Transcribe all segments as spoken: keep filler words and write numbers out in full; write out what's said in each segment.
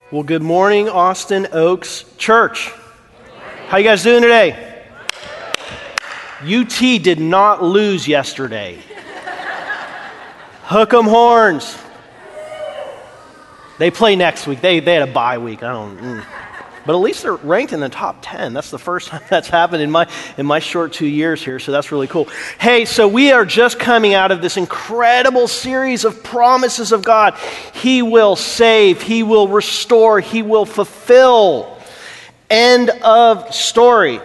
Well, good morning, Austin Oaks Church. How you guys doing today? U T did not lose yesterday. Hook 'em horns. They play next week. They they had a bye week. I don't. Mm. But at least they're ranked in the top ten. That's the first time that's happened in my in my short two years here, so that's really cool. Hey, so we are just coming out of this incredible series of promises of God. He will save, He will restore, He will fulfill. End of story.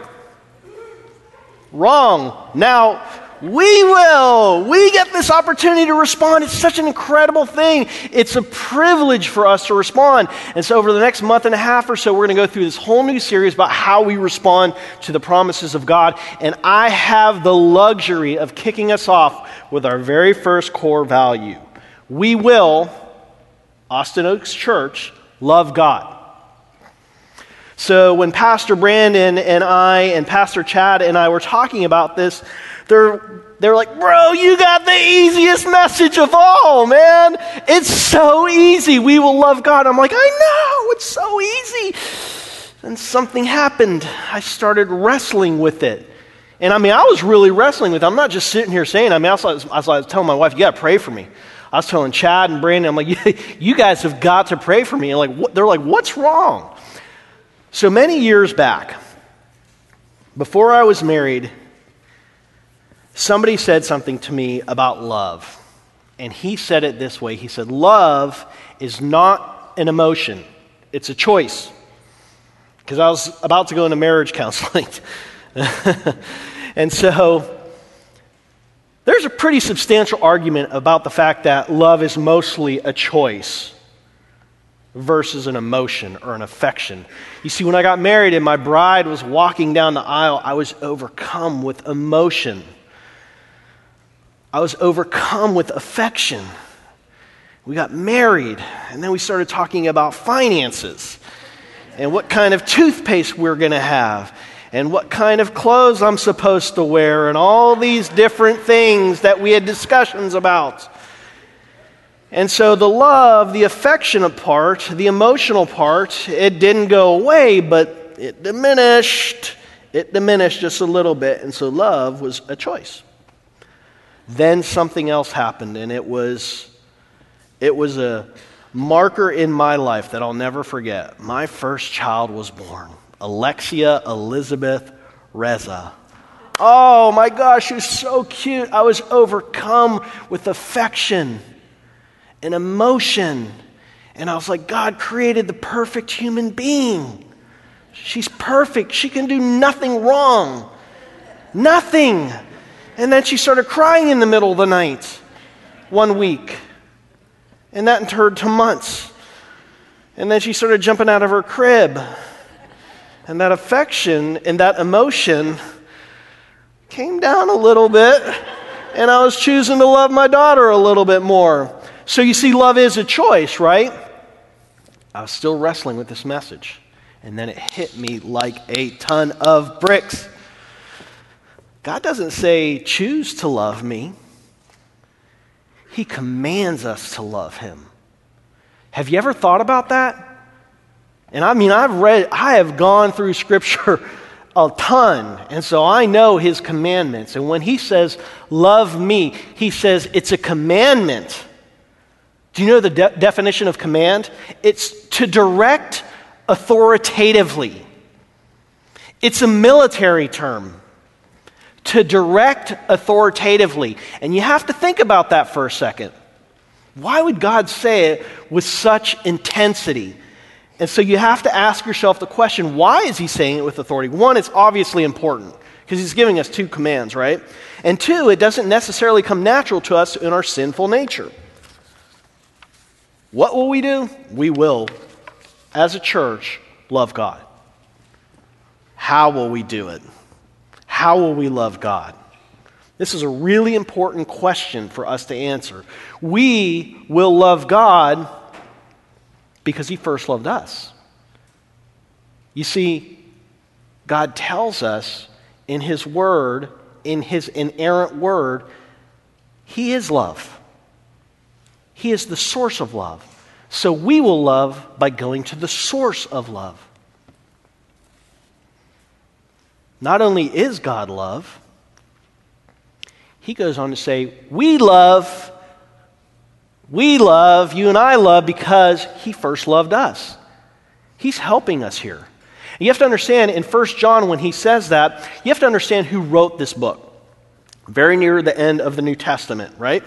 Wrong. Now, we will. We get this opportunity to respond. It's such an incredible thing. It's a privilege for us to respond. And so over the next month and a half or so, we're going to go through this whole new series about how we respond to the promises of God. And I have the luxury of kicking us off with our very first core value. We will, Austin Oaks Church, love God. So when Pastor Brandon and I and Pastor Chad and I were talking about this, they're they're like, bro, you got the easiest message of all, man. It's so easy. We will love God. I'm like, I know, it's so easy. And something happened. I started wrestling with it. And I mean, I was really wrestling with it. I'm not just sitting here saying, I mean, I was, I was, I was telling my wife, you got to pray for me. I was telling Chad and Brandon, I'm like, you guys have got to pray for me. And like, what? They're like, what's wrong? So many years back, before I was married, somebody said something to me about love. And he said it this way. He said, love is not an emotion. It's a choice. Because I was about to go into marriage counseling. And so there's a pretty substantial argument about the fact that love is mostly a choice versus an emotion or an affection. You see, when I got married and my bride was walking down the aisle, I was overcome with emotion. I was overcome with affection. We got married, and then we started talking about finances and what kind of toothpaste we're going to have and what kind of clothes I'm supposed to wear and all these different things that we had discussions about. And so the love, the affectionate part, the emotional part, it didn't go away, but it diminished. It diminished just a little bit, and so love was a choice. Then something else happened, and it was it was a marker in my life that I'll never forget. My first child was born, Alexia Elizabeth Reza. Oh my gosh, she was so cute. I was overcome with affection and emotion. And I was like, God created the perfect human being. She's perfect. She can do nothing wrong. Nothing. And then she started crying in the middle of the night one week. And that turned to months. And then she started jumping out of her crib. And that affection and that emotion came down a little bit. And I was choosing to love my daughter a little bit more. So you see, love is a choice, right? I was still wrestling with this message. And then it hit me like a ton of bricks. God doesn't say, choose to love me. He commands us to love Him. Have you ever thought about that? And I mean, I've read, I have gone through Scripture a ton. And so I know His commandments. And when He says, love me, He says it's a commandment. Do you know the de- definition of command? It's to direct authoritatively. It's a military term. To direct authoritatively. And you have to think about that for a second. Why would God say it with such intensity? And so you have to ask yourself the question, why is He saying it with authority? One, it's obviously important because He's giving us two commands, right? And two, it doesn't necessarily come natural to us in our sinful nature. What will we do? We will, as a church, love God. How will we do it? How will we love God? This is a really important question for us to answer. We will love God because He first loved us. You see, God tells us in His Word, in His inerrant Word, He is love. He is the source of love. So we will love by going to the source of love. Not only is God love, he goes on to say, we love, we love, you and I love because he first loved us. He's helping us here. And you have to understand, in First John, when he says that, you have to understand who wrote this book. Very near the end of the New Testament, right?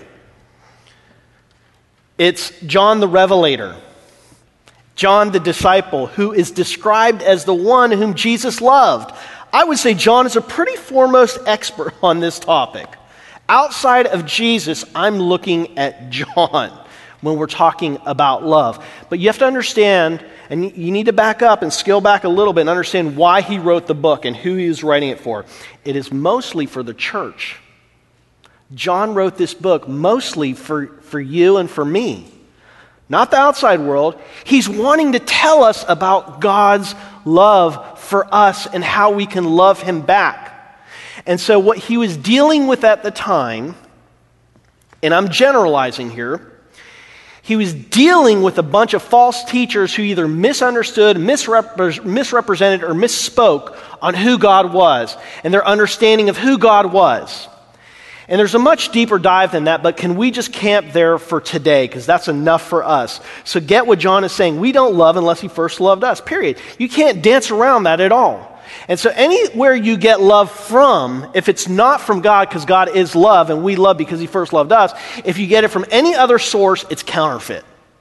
It's John the Revelator, John the disciple, who is described as the one whom Jesus loved. I would say John is a pretty foremost expert on this topic. Outside of Jesus, I'm looking at John when we're talking about love. But you have to understand, and you need to back up and scale back a little bit and understand why he wrote the book and who he was writing it for. It is mostly for the church. John wrote this book mostly for, for you and for me, not the outside world. He's wanting to tell us about God's love for us and how we can love him back. And so what he was dealing with at the time, and I'm generalizing here, he was dealing with a bunch of false teachers who either misunderstood, misrepre- misrepresented, or misspoke on who God was and their understanding of who God was. And there's a much deeper dive than that, but can we just camp there for today? Because that's enough for us. So get what John is saying. We don't love unless he first loved us, period. You can't dance around that at all. And so anywhere you get love from, if it's not from God, because God is love and we love because he first loved us, if you get it from any other source, it's counterfeit.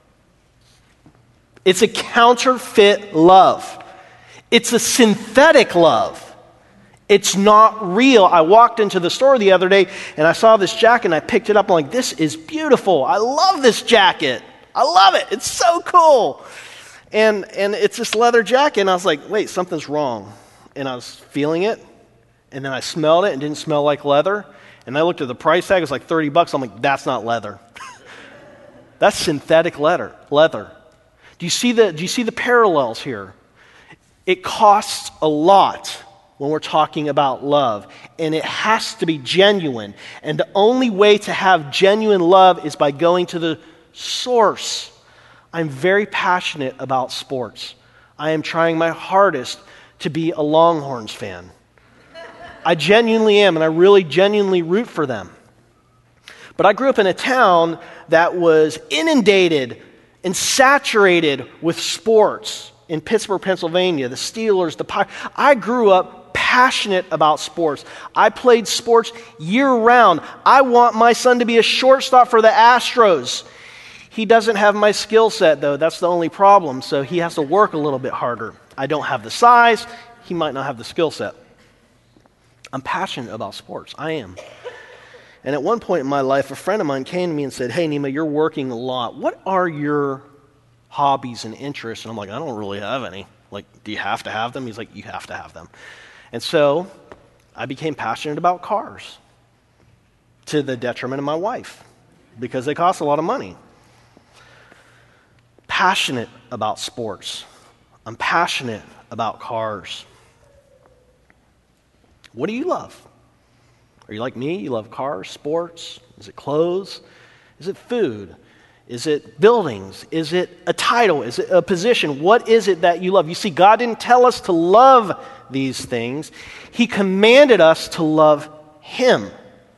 It's a counterfeit love. It's a synthetic love. It's not real. I walked into the store the other day and I saw this jacket and I picked it up. I'm like, this is beautiful. I love this jacket. I love it. It's so cool. And and it's this leather jacket and I was like, wait, something's wrong. And I was feeling it and then I smelled it and it didn't smell like leather. And I looked at the price tag, it was like thirty bucks. I'm like, that's not leather. That's synthetic leather. Leather. Do you see the do you see the parallels here? It costs a lot when we're talking about love, and it has to be genuine. And the only way to have genuine love is by going to the source. I'm very passionate about sports. I am trying my hardest to be a Longhorns fan. I genuinely am, and I really genuinely root for them. But I grew up in a town that was inundated and saturated with sports in Pittsburgh, Pennsylvania, the Steelers, the Pirates. I grew up passionate about sports. I played sports year-round. I want my son to be a shortstop for the Astros. He doesn't have my skill set, though. That's the only problem, so he has to work a little bit harder. I don't have the size. He might not have the skill set. I'm passionate about sports. I am. And at one point in my life, a friend of mine came to me and said, hey, Nima, you're working a lot. What are your hobbies and interests? And I'm like, I don't really have any. Like, do you have to have them? He's like, you have to have them. And so I became passionate about cars to the detriment of my wife because they cost a lot of money. Passionate about sports. I'm passionate about cars. What do you love? Are you like me? You love cars, sports? Is it clothes? Is it food? Is it buildings? Is it a title? Is it a position? What is it that you love? You see, God didn't tell us to love these things. He commanded us to love him.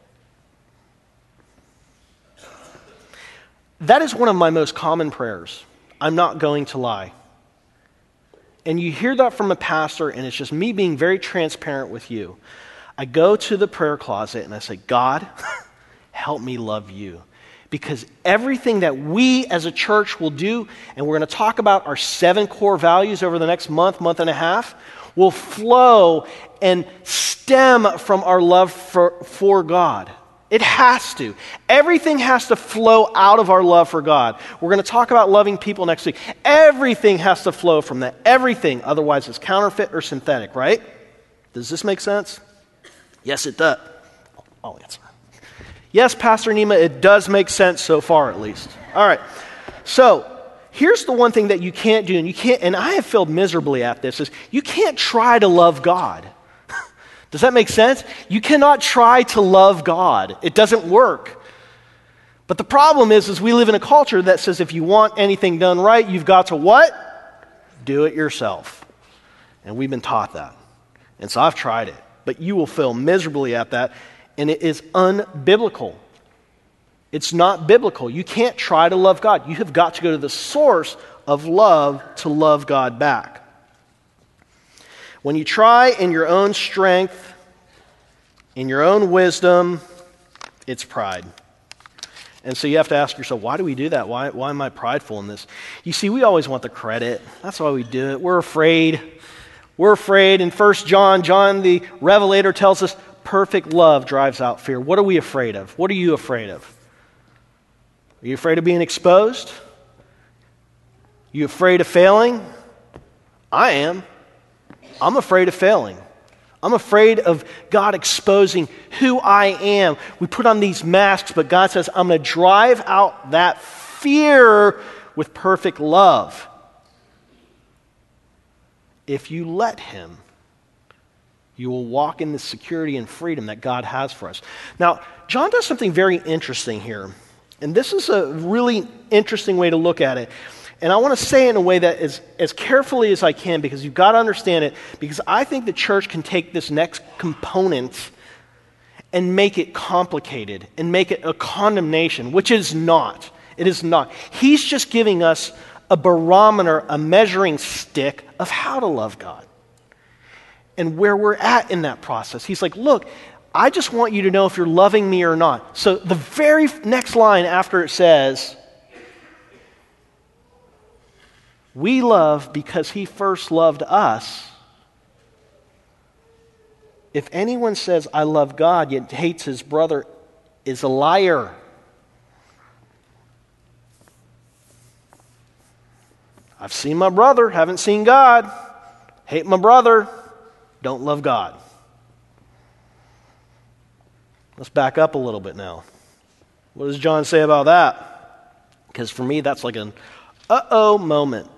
That is one of my most common prayers. I'm not going to lie. And you hear that from a pastor, and it's just me being very transparent with you. I go to the prayer closet and I say, God, help me love you. Because everything that we as a church will do, and we're going to talk about our seven core values over the next month, month and a half, will flow and stem from our love for, for God. It has to. Everything has to flow out of our love for God. We're going to talk about loving people next week. Everything has to flow from that. Everything. Otherwise, it's counterfeit or synthetic, right? Does this make sense? Yes, it does. I'll answer. Yes, Pastor Nima, it does make sense so far at least. All right. So, here's the one thing that you can't do, and you can't, and I have failed miserably at this, is you can't try to love God. Does that make sense? You cannot try to love God. It doesn't work. But the problem is, is we live in a culture that says if you want anything done right, you've got to what? Do it yourself. And we've been taught that. And so I've tried it. But you will fail miserably at that, and it is unbiblical. It's not biblical. You can't try to love God. You have got to go to the source of love to love God back. When you try in your own strength, in your own wisdom, it's pride. And so you have to ask yourself, why do we do that? Why, why am I prideful in this? You see, we always want the credit. That's why we do it. We're afraid. We're afraid. In First John, John the Revelator tells us perfect love drives out fear. What are we afraid of? What are you afraid of? Are you afraid of being exposed? Are you afraid of failing? I am. I'm afraid of failing. I'm afraid of God exposing who I am. We put on these masks, but God says, I'm going to drive out that fear with perfect love. If you let Him, you will walk in the security and freedom that God has for us. Now, John does something very interesting here. And this is a really interesting way to look at it. And I want to say it in a way that is as carefully as I can, because you've got to understand it, because I think the church can take this next component and make it complicated and make it a condemnation, which it is not. It is not. He's just giving us a barometer, a measuring stick of how to love God and where we're at in that process. He's like, look, I just want you to know if you're loving me or not. So the very next line after it says, we love because He first loved us. If anyone says, I love God, yet hates his brother, is a liar. I've seen my brother, haven't seen God. Hate my brother, don't love God. Let's back up a little bit now. What does John say about that? Because for me, that's like an uh-oh moment.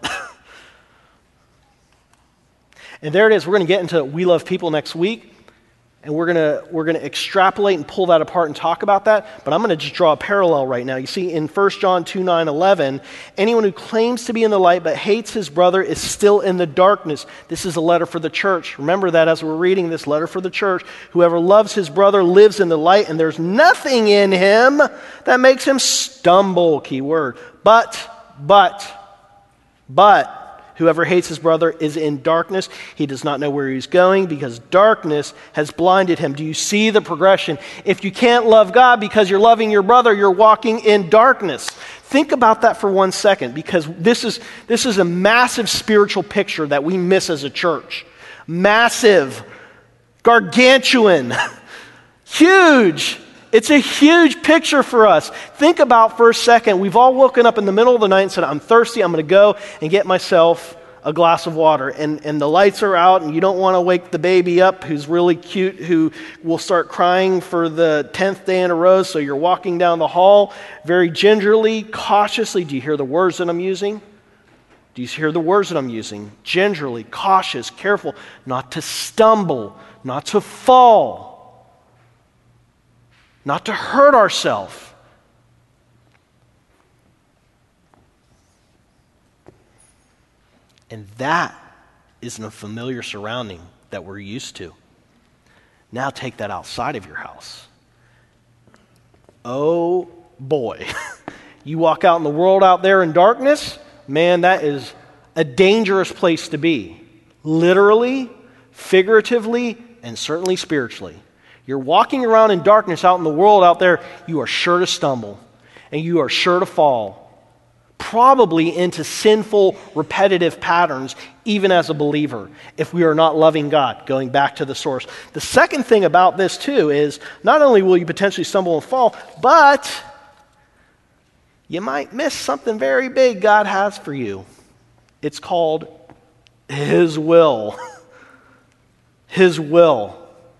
And there it is. We're going to get into We Love People next week. And we're going to we're going to extrapolate and pull that apart and talk about that. But I'm going to just draw a parallel right now. You see, in First John two, nine, eleven, anyone who claims to be in the light but hates his brother is still in the darkness. This is a letter for the church. Remember that as we're reading this letter for the church. Whoever loves his brother lives in the light, and there's nothing in him that makes him stumble. Key word. But, but, but, whoever hates his brother is in darkness. He does not know where he's going because darkness has blinded him. Do you see the progression? If you can't love God because you're loving your brother, you're walking in darkness. Think about that for one second, because this is, this is a massive spiritual picture that we miss as a church. Massive, gargantuan, huge. It's a huge picture for us. Think about for a second, we've all woken up in the middle of the night and said, I'm thirsty, I'm going to go and get myself a glass of water. And, and the lights are out, and you don't want to wake the baby up who's really cute, who will start crying for the tenth day in a row. So you're walking down the hall very gingerly, cautiously. Do you hear the words that I'm using? Do you hear the words that I'm using? Gingerly, cautious, careful, not to stumble, not to fall. Not to hurt ourselves. And that isn't a familiar surrounding that we're used to. Now take that outside of your house. Oh boy. You walk out in the world out there in darkness, man, that is a dangerous place to be. Literally, figuratively, and certainly spiritually. You're walking around in darkness out in the world out there, you are sure to stumble and you are sure to fall, probably into sinful, repetitive patterns, even as a believer, if we are not loving God, going back to the source. The second thing about this, too, is not only will you potentially stumble and fall, but you might miss something very big God has for you. It's called His will. His will.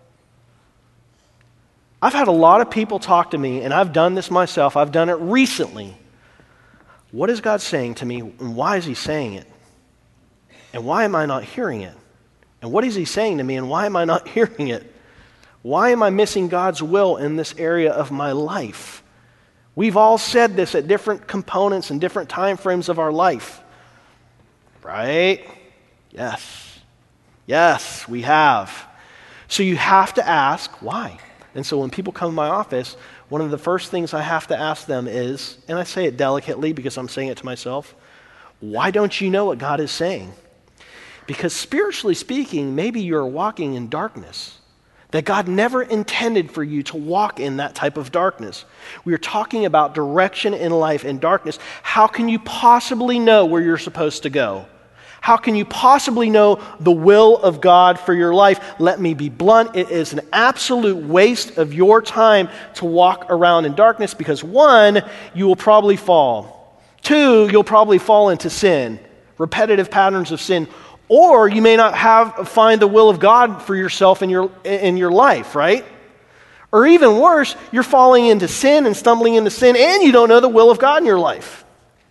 I've had a lot of people talk to me, and I've done this myself. I've done it recently. What is God saying to me, and why is He saying it? And why am I not hearing it? And what is He saying to me, and why am I not hearing it? Why am I missing God's will in this area of my life? We've all said this at different components and different time frames of our life. Right? Yes. Yes, we have. So you have to ask, why? And so when people come to my office, one of the first things I have to ask them is, and I say it delicately because I'm saying it to myself, why don't you know what God is saying? Because spiritually speaking, maybe you're walking in darkness that God never intended for you to walk in that type of darkness. We are talking about direction in life and darkness. How can you possibly know where you're supposed to go? How can you possibly know the will of God for your life? Let me be blunt. It is an absolute waste of your time to walk around in darkness because one, you will probably fall. Two, you'll probably fall into sin, repetitive patterns of sin. Or you may not have find the will of God for yourself in your in your life, right? Or even worse, you're falling into sin and stumbling into sin and you don't know the will of God in your life.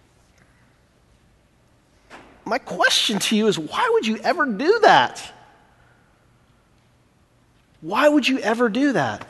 My question to you is, why would you ever do that? Why would you ever do that?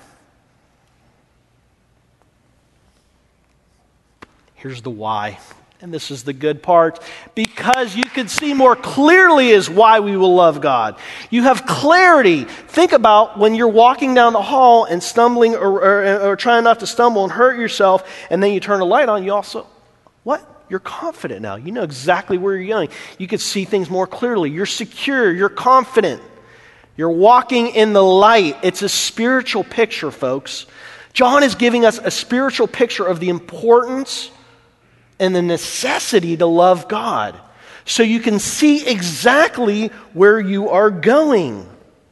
Here's the why. And this is the good part. Because you can see more clearly is why we will love God. You have clarity. Think about when you're walking down the hall and stumbling or, or, or trying not to stumble and hurt yourself, and then you turn the light on, you also, what? You're confident now. You know exactly where you're going. You can see things more clearly. You're secure. You're confident. You're walking in the light. It's a spiritual picture, folks. John is giving us a spiritual picture of the importance and the necessity to love God, so you can see exactly where you are going.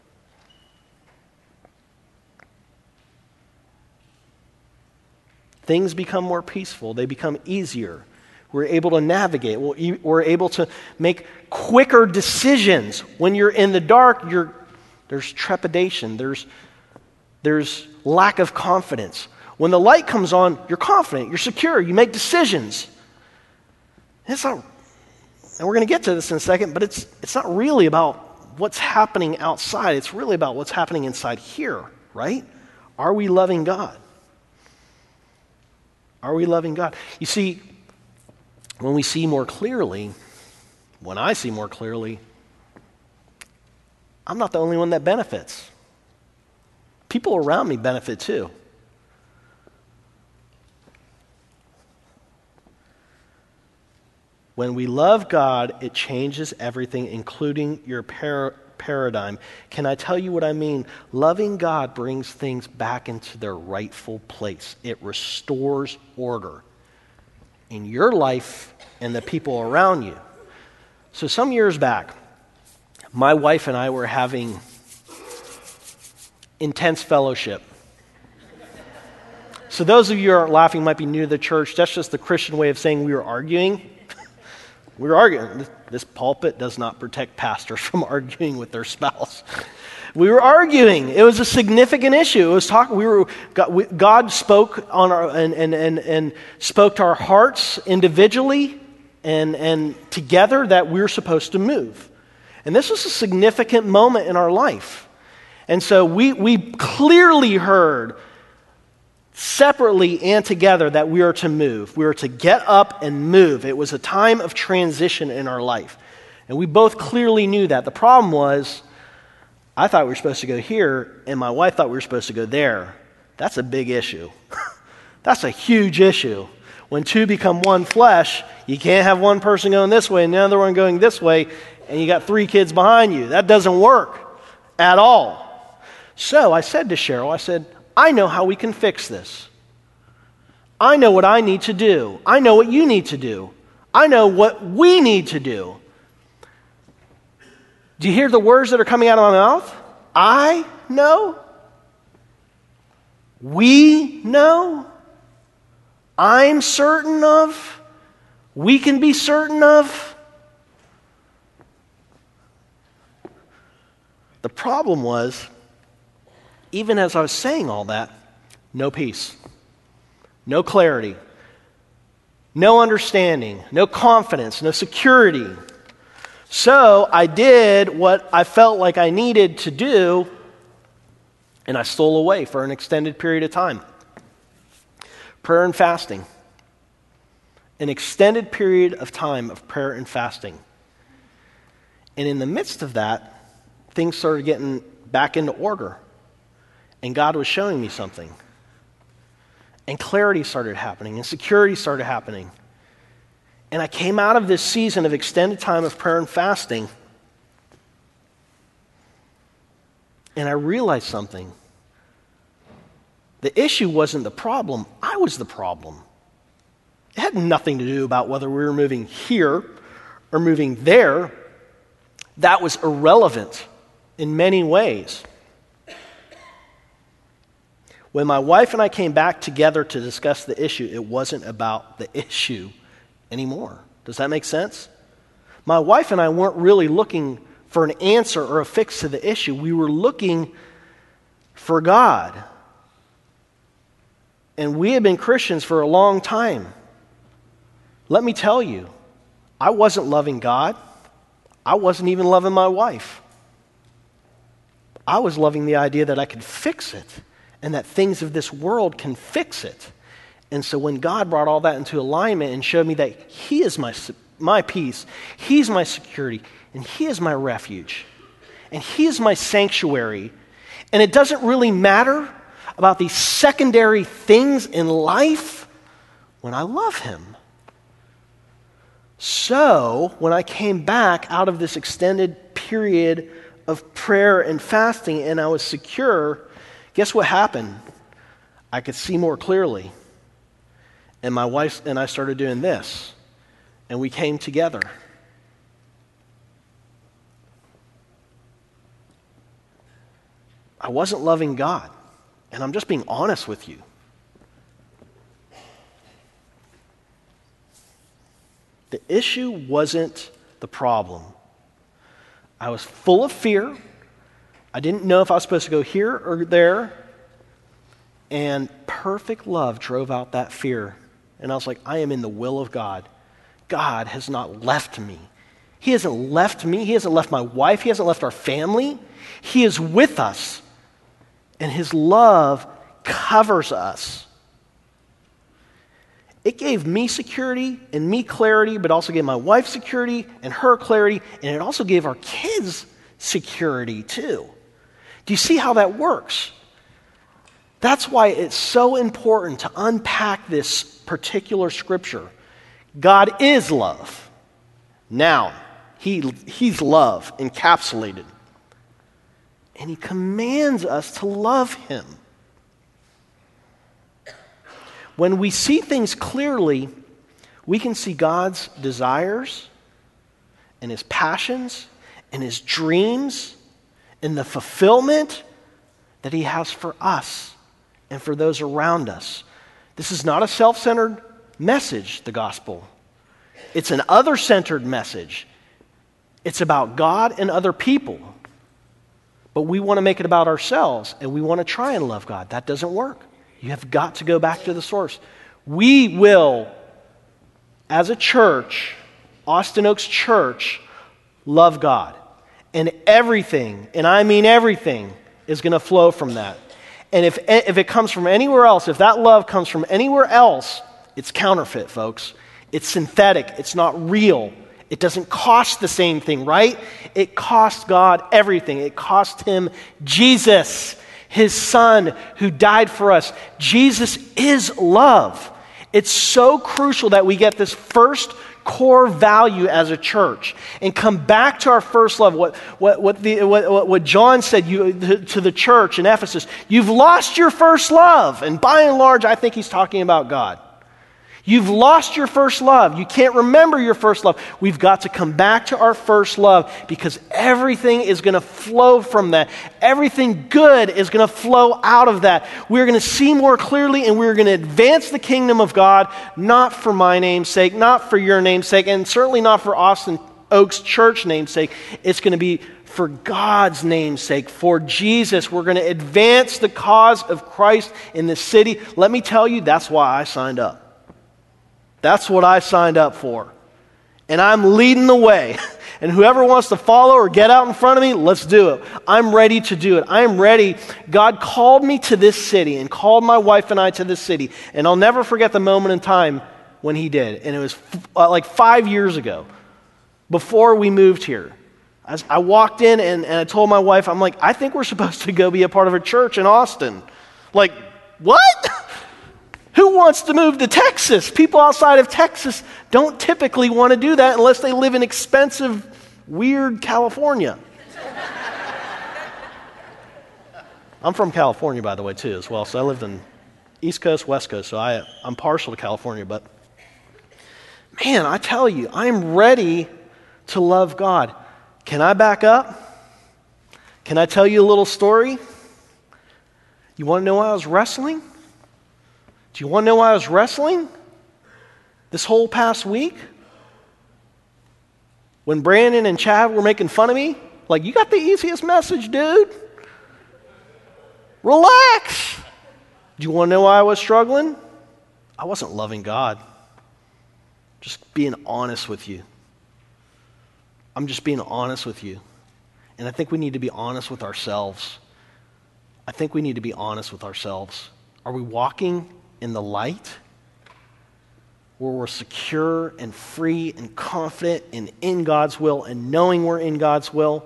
Things become more peaceful. They become easier. We're able to navigate. We're able to make quicker decisions. When you're in the dark, you're, there's trepidation. There's, there's lack of confidence. When the light comes on, you're confident. You're secure. You make decisions. It's not, and we're going to get to this in a second, but it's it's not really about what's happening outside. It's really about what's happening inside here, right? Are we loving God? Are we loving God? You see, when we see more clearly, when I see more clearly, I'm not the only one that benefits. People around me benefit too. When we love God, it changes everything, including your par- paradigm. Can I tell you what I mean? Loving God brings things back into their rightful place. It restores order in your life and the people around you. So some years back, my wife and I were having intense fellowship. So those of you who are laughing might be new to the church. That's just the Christian way of saying we were arguing. We were arguing. This pulpit does not protect pastors from arguing with their spouse. We were arguing. It was a significant issue. It was talk. We were God, we, God spoke on our and, and and and spoke to our hearts individually and and together that we were supposed to move. And this was a significant moment in our life. And so we we clearly heard, separately and together, that we are to move. We are to get up and move. It was a time of transition in our life. And we both clearly knew that. The problem was, I thought we were supposed to go here, and my wife thought we were supposed to go there. That's a big issue. That's a huge issue. When two become one flesh, you can't have one person going this way and the other one going this way, and you got three kids behind you. That doesn't work at all. So I said to Cheryl, I said, I know how we can fix this. I know what I need to do. I know what you need to do. I know what we need to do. Do you hear the words that are coming out of my mouth? I know. We know. I'm certain of. We can be certain of. The problem was, even as I was saying all that, no peace, no clarity, no understanding, no confidence, no security. So I did what I felt like I needed to do, and I stole away for an extended period of time. prayer and fasting. An extended period of time of prayer and fasting. And in the midst of that, things started getting back into order. And God was showing me something. And clarity started happening, and security started happening. And I came out of this season of extended time of prayer and fasting, and I realized something. The issue wasn't the problem, I was the problem. It had nothing to do about whether we were moving here or moving there. That was irrelevant in many ways. When my wife and I came back together to discuss the issue, it wasn't about the issue anymore. Does that make sense? My wife and I weren't really looking for an answer or a fix to the issue. We were looking for God. And we had been Christians for a long time. Let me tell you, I wasn't loving God. I wasn't even loving my wife. I was loving the idea that I could fix it and that things of this world can fix it. And so when God brought all that into alignment and showed me that He is my, my peace, He's my security, and He is my refuge, and He is my sanctuary, and it doesn't really matter about these secondary things in life when I love Him. So, when I came back out of this extended period of prayer and fasting and I was secure, guess what happened? I could see more clearly. And my wife and I started doing this. And we came together. I wasn't loving God. And I'm just being honest with you. The issue wasn't the problem. I was full of fear. I didn't know if I was supposed to go here or there. And perfect love drove out that fear. And I was like, I am in the will of God. God has not left me. He hasn't left me. He hasn't left my wife. He hasn't left our family. He is with us. And His love covers us. It gave me security and me clarity, but also gave my wife security and her clarity, and it also gave our kids security too. Do you see how that works? That's why it's so important to unpack this particular scripture. God is love. Now, he, He's love encapsulated. And He commands us to love Him. When we see things clearly, we can see God's desires and His passions and His dreams and the fulfillment that He has for us and for those around us. This is not a self-centered message, the gospel. It's an other-centered message. It's about God and other people. But we want to make it about ourselves, and we want to try and love God. That doesn't work. You have got to go back to the source. We will, as a church, Austin Oaks Church, love God. And everything, and I mean everything, is going to flow from that. And if, if it comes from anywhere else, if that love comes from anywhere else, it's counterfeit, folks. It's synthetic. It's not real. It doesn't cost the same thing, right? It cost God everything. It cost Him Jesus, His Son, who died for us. Jesus is love. It's so crucial that we get this first core value as a church and come back to our first love. What, what, what, the, what, what John said you, to the church in Ephesus, you've lost your first love. And by and large, I think he's talking about God. You've lost your first love. You can't remember your first love. We've got to come back to our first love because everything is going to flow from that. Everything good is going to flow out of that. We're going to see more clearly and we're going to advance the kingdom of God, not for my name's sake, not for your name's sake, and certainly not for Austin Oaks Church name's sake. It's going to be for God's name's sake, for Jesus. We're going to advance the cause of Christ in this city. Let me tell you, that's why I signed up. That's what I signed up for. And I'm leading the way. And whoever wants to follow or get out in front of me, let's do it. I'm ready to do it. I'm ready. God called me to this city and called my wife and I to this city. And I'll never forget the moment in time when he did. And it was f- uh, like five years ago, before we moved here. I, I walked in and, and I told my wife, I'm like, I think we're supposed to go be a part of a church in Austin. Like, what? Who wants to move to Texas? People outside of Texas don't typically want to do that unless they live in expensive, weird California. I'm from California, by the way, too, as well. So I lived in East Coast, West Coast, so I, I'm partial to California. But, man, I tell you, I'm ready to love God. Can I back up? Can I tell you a little story? You want to know why I was wrestling? Do you want to know why I was wrestling this whole past week? When Brandon and Chad were making fun of me, like, you got the easiest message, dude. Relax. Do you want to know why I was struggling? I wasn't loving God. Just being honest with you. I'm just being honest with you. And I think we need to be honest with ourselves. I think we need to be honest with ourselves. Are we walking in the light, where we're secure and free and confident and in God's will and knowing we're in God's will?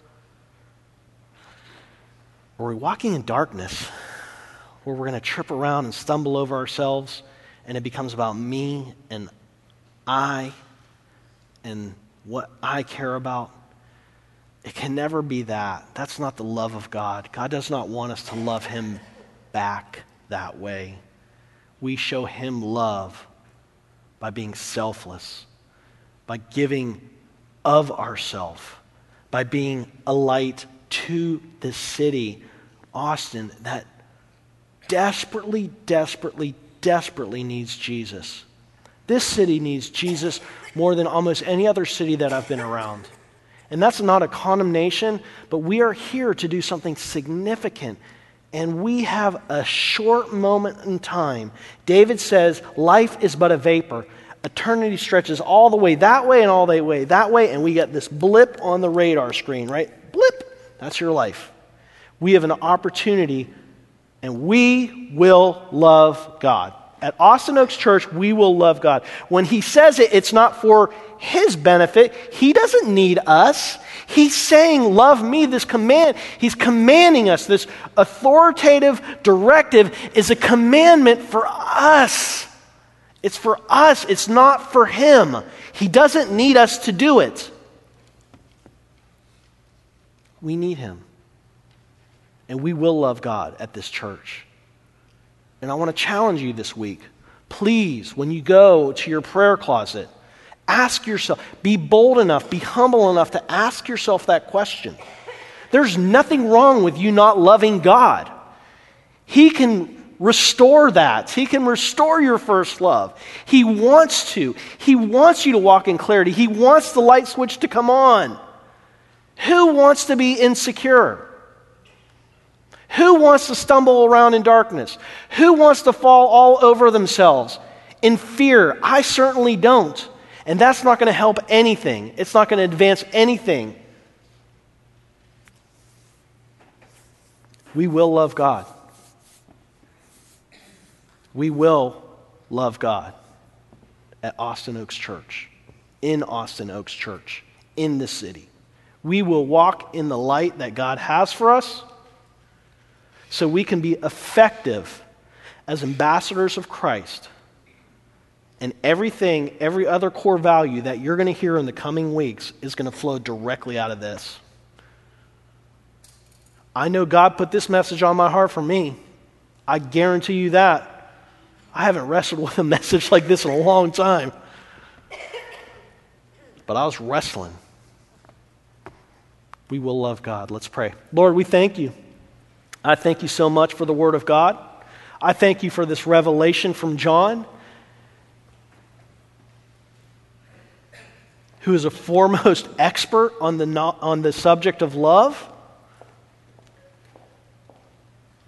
Or are we walking in darkness, where we're going to trip around and stumble over ourselves, and it becomes about me and I and what I care about? It can never be that. That's not the love of God. God does not want us to love him back that way. We show him love by being selfless, by giving of ourselves, by being a light to this city, Austin, that desperately, desperately, desperately needs Jesus. This city needs Jesus more than almost any other city that I've been around. And that's not a condemnation, but we are here to do something significant. And we have a short moment in time. David says, life is but a vapor. Eternity stretches all the way that way and all the way that way, and we get this blip on the radar screen, right? Blip. That's your life. We have an opportunity, and we will love God. At Austin Oaks Church, we will love God. When he says it, it's not for his benefit. He doesn't need us. He's saying, love me, this command. He's commanding us. This authoritative directive is a commandment for us. It's for us. It's not for him. He doesn't need us to do it. We need him. And we will love God at this church. And I want to challenge you this week. Please, when you go to your prayer closet, ask yourself, be bold enough, be humble enough to ask yourself that question. There's nothing wrong with you not loving God. He can restore that. He can restore your first love. He wants to. He wants you to walk in clarity. He wants the light switch to come on. Who wants to be insecure? Who wants to stumble around in darkness? Who wants to fall all over themselves in fear? I certainly don't. And that's not going to help anything. It's not going to advance anything. We will love God. We will love God at Austin Oaks Church, in Austin Oaks Church, in the city. We will walk in the light that God has for us, so we can be effective as ambassadors of Christ. And everything, every other core value that you're going to hear in the coming weeks is going to flow directly out of this. I know God put this message on my heart for me. I guarantee you that. I haven't wrestled with a message like this in a long time. But I was wrestling. We will love God. Let's pray. Lord, we thank you. I thank you so much for the Word of God. I thank you for this revelation from John, who is a foremost expert on the, on the subject of love.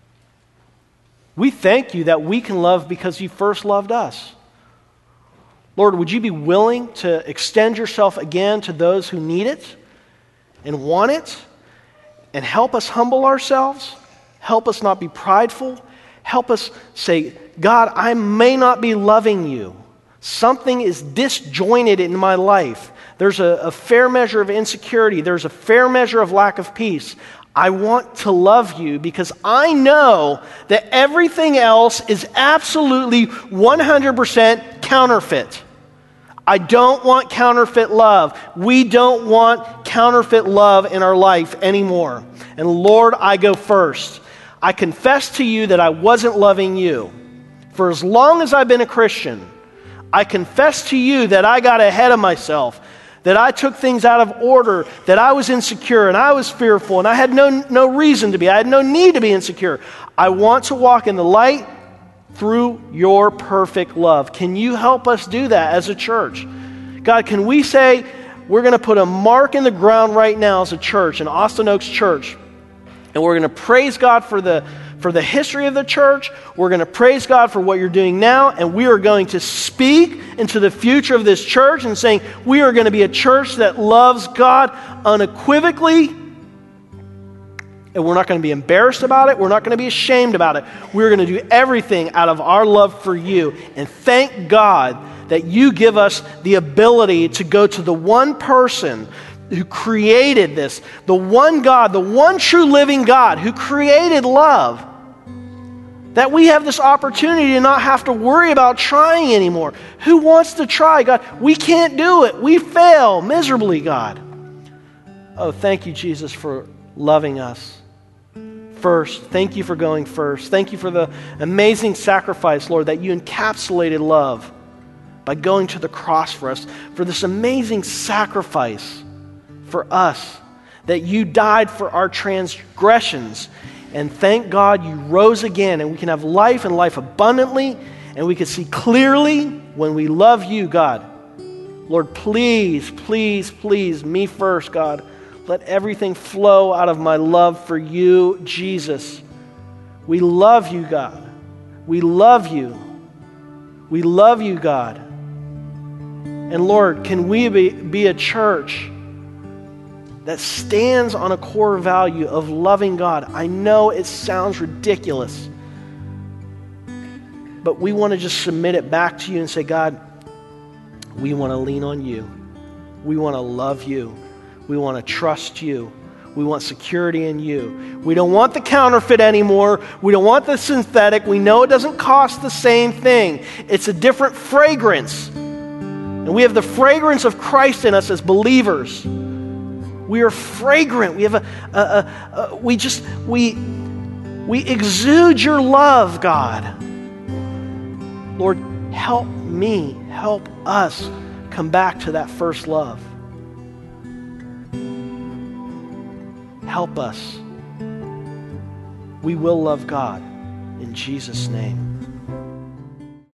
We thank you that we can love because you first loved us. Lord, would you be willing to extend yourself again to those who need it and want it? And help us humble ourselves. Help us not be prideful. Help us say, God, I may not be loving you. Something is disjointed in my life. There's a, a fair measure of insecurity. There's a fair measure of lack of peace. I want to love you because I know that everything else is absolutely one hundred percent counterfeit. I don't want counterfeit love. We don't want counterfeit love in our life anymore. And Lord, I go first. I confess to you that I wasn't loving you. For as long as I've been a Christian, I confess to you that I got ahead of myself, that I took things out of order, that I was insecure and I was fearful and I had no, no reason to be. I had no need to be insecure. I want to walk in the light through your perfect love. Can you help us do that as a church? God, can we say we're going to put a mark in the ground right now as a church, an Austin Oaks church, and we're going to praise God for the for the history of the church. We're going to praise God for what you're doing now, and we are going to speak into the future of this church and saying we are going to be a church that loves God unequivocally, and we're not going to be embarrassed about it. We're not going to be ashamed about it. We're going to do everything out of our love for you, and thank God that you give us the ability to go to the one person who created this, the one God, the one true living God who created love, that we have this opportunity to not have to worry about trying anymore. Who wants to try, God? We can't do it. We fail miserably, God. Oh, thank you, Jesus, for loving us first. Thank you for going first. Thank you for the amazing sacrifice, Lord, that you encapsulated love by going to the cross for us, for this amazing sacrifice for us, that you died for our transgressions. And thank God you rose again, and we can have life and life abundantly, and we can see clearly when we love you, God. Lord, please, please, please, me first, God. Let everything flow out of my love for you, Jesus. We love you, God. We love you. We love you, God. And Lord, can we be, be a church that stands on a core value of loving God? I know it sounds ridiculous, but we want to just submit it back to you and say, God, we want to lean on you. We want to love you. We want to trust you. We want security in you. We don't want the counterfeit anymore. We don't want the synthetic. We know it doesn't cost the same thing. It's a different fragrance. And we have the fragrance of Christ in us as believers. We are fragrant. We have a, a, a, a we just, we, we exude your love, God. Lord, help me, help us come back to that first love. Help us. We will love God in Jesus' name.